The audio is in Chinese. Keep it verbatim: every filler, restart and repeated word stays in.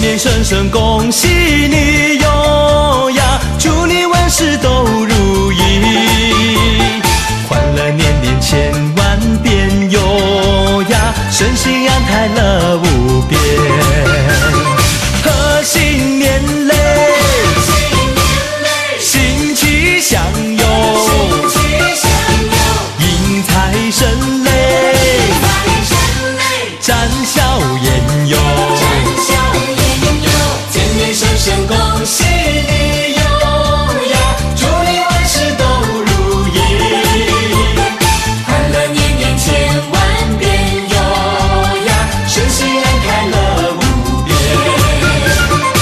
年生生恭喜你哟呀，祝你万事都如意，欢乐年年千万遍哟呀，身心安泰乐无边。